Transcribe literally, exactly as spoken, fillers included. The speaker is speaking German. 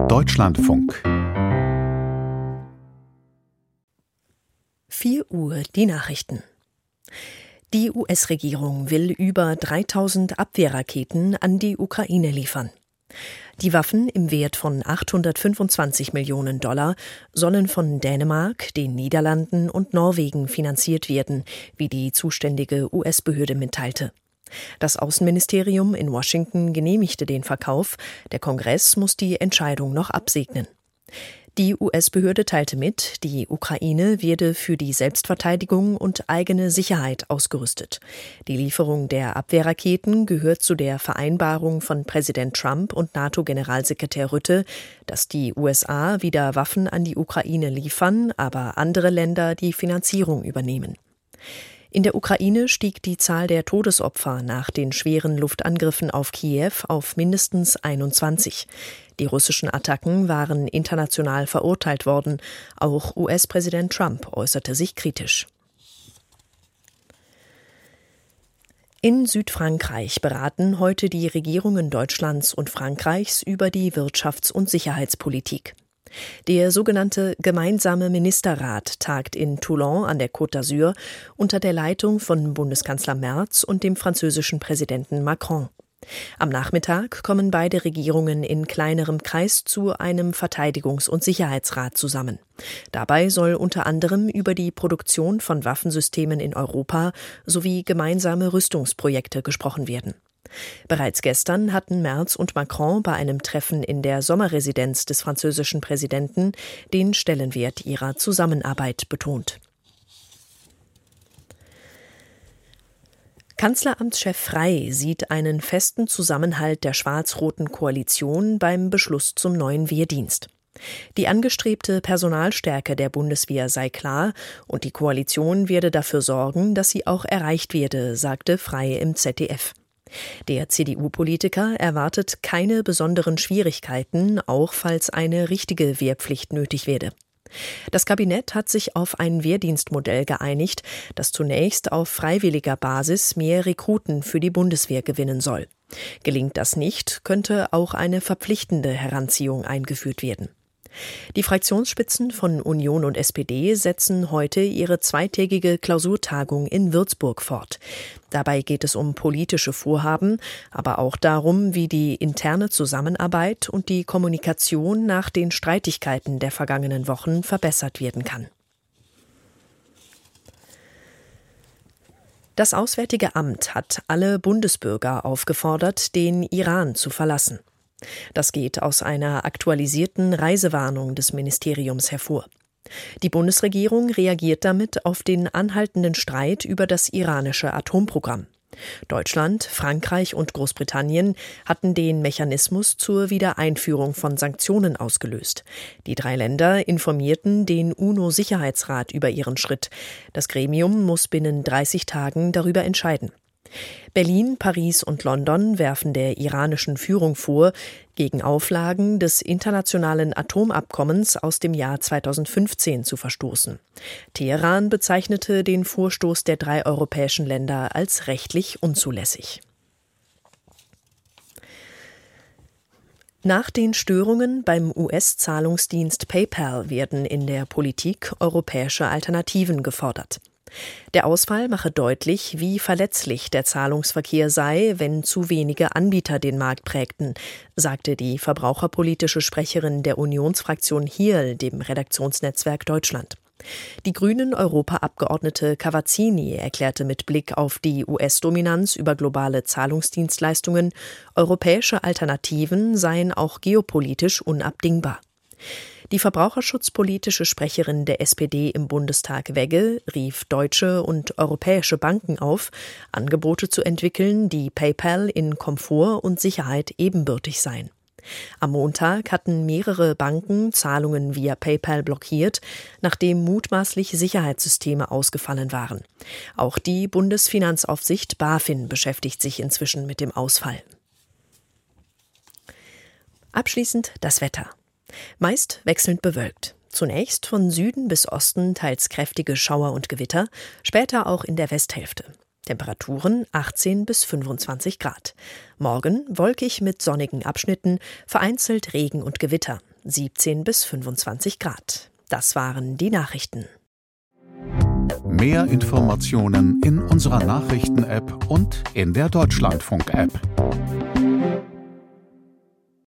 Deutschlandfunk. vier Uhr die Nachrichten. Die U S-Regierung will über dreitausend Abwehrraketen an die Ukraine liefern. Die Waffen im Wert von achthundertfünfundzwanzig Millionen Dollar sollen von Dänemark, den Niederlanden und Norwegen finanziert werden, wie die zuständige U S-Behörde mitteilte. Das Außenministerium in Washington genehmigte den Verkauf, der Kongress muss die Entscheidung noch absegnen. Die U S-Behörde teilte mit, die Ukraine werde für die Selbstverteidigung und eigene Sicherheit ausgerüstet. Die Lieferung der Abwehrraketen gehört zu der Vereinbarung von Präsident Trump und NATO-Generalsekretär Rutte, dass die U S A wieder Waffen an die Ukraine liefern, aber andere Länder die Finanzierung übernehmen. In der Ukraine stieg die Zahl der Todesopfer nach den schweren Luftangriffen auf Kiew auf mindestens einundzwanzig. Die russischen Attacken waren international verurteilt worden. Auch U S-Präsident Trump äußerte sich kritisch. In Südfrankreich beraten heute die Regierungen Deutschlands und Frankreichs über die Wirtschafts- und Sicherheitspolitik. Der sogenannte Gemeinsame Ministerrat tagt in Toulon an der Côte d'Azur unter der Leitung von Bundeskanzler Merz und dem französischen Präsidenten Macron. Am Nachmittag kommen beide Regierungen in kleinerem Kreis zu einem Verteidigungs- und Sicherheitsrat zusammen. Dabei soll unter anderem über die Produktion von Waffensystemen in Europa sowie gemeinsame Rüstungsprojekte gesprochen werden. Bereits gestern hatten Merz und Macron bei einem Treffen in der Sommerresidenz des französischen Präsidenten den Stellenwert ihrer Zusammenarbeit betont. Kanzleramtschef Frey sieht einen festen Zusammenhalt der schwarz-roten Koalition beim Beschluss zum neuen Wehrdienst. Die angestrebte Personalstärke der Bundeswehr sei klar und die Koalition werde dafür sorgen, dass sie auch erreicht werde, sagte Frey im Z D F. Der C D U-Politiker erwartet keine besonderen Schwierigkeiten, auch falls eine richtige Wehrpflicht nötig werde. Das Kabinett hat sich auf ein Wehrdienstmodell geeinigt, das zunächst auf freiwilliger Basis mehr Rekruten für die Bundeswehr gewinnen soll. Gelingt das nicht, könnte auch eine verpflichtende Heranziehung eingeführt werden. Die Fraktionsspitzen von Union und S P D setzen heute ihre zweitägige Klausurtagung in Würzburg fort. Dabei geht es um politische Vorhaben, aber auch darum, wie die interne Zusammenarbeit und die Kommunikation nach den Streitigkeiten der vergangenen Wochen verbessert werden kann. Das Auswärtige Amt hat alle Bundesbürger aufgefordert, den Iran zu verlassen. Das geht aus einer aktualisierten Reisewarnung des Ministeriums hervor. Die Bundesregierung reagiert damit auf den anhaltenden Streit über das iranische Atomprogramm. Deutschland, Frankreich und Großbritannien hatten den Mechanismus zur Wiedereinführung von Sanktionen ausgelöst. Die drei Länder informierten den UNO-Sicherheitsrat über ihren Schritt. Das Gremium muss binnen dreißig Tagen darüber entscheiden. Berlin, Paris und London werfen der iranischen Führung vor, gegen Auflagen des internationalen Atomabkommens aus dem Jahr zweitausendfünfzehn zu verstoßen. Teheran bezeichnete den Vorstoß der drei europäischen Länder als rechtlich unzulässig. Nach den Störungen beim U S-Zahlungsdienst PayPal werden in der Politik europäische Alternativen gefordert. Der Ausfall mache deutlich, wie verletzlich der Zahlungsverkehr sei, wenn zu wenige Anbieter den Markt prägten, sagte die verbraucherpolitische Sprecherin der Unionsfraktion H I R L dem Redaktionsnetzwerk Deutschland. Die Grünen-Europaabgeordnete Cavazzini erklärte mit Blick auf die U S-Dominanz über globale Zahlungsdienstleistungen, europäische Alternativen seien auch geopolitisch unabdingbar. Die verbraucherschutzpolitische Sprecherin der S P D im Bundestag Wegge rief deutsche und europäische Banken auf, Angebote zu entwickeln, die PayPal in Komfort und Sicherheit ebenbürtig seien. Am Montag hatten mehrere Banken Zahlungen via PayPal blockiert, nachdem mutmaßlich Sicherheitssysteme ausgefallen waren. Auch die Bundesfinanzaufsicht BaFin beschäftigt sich inzwischen mit dem Ausfall. Abschließend das Wetter. Meist wechselnd bewölkt. Zunächst von Süden bis Osten teils kräftige Schauer und Gewitter, später auch in der Westhälfte. Temperaturen achtzehn bis fünfundzwanzig Grad. Morgen wolkig mit sonnigen Abschnitten, vereinzelt Regen und Gewitter. siebzehn bis fünfundzwanzig Grad. Das waren die Nachrichten. Mehr Informationen in unserer Nachrichten-App und in der Deutschlandfunk-App.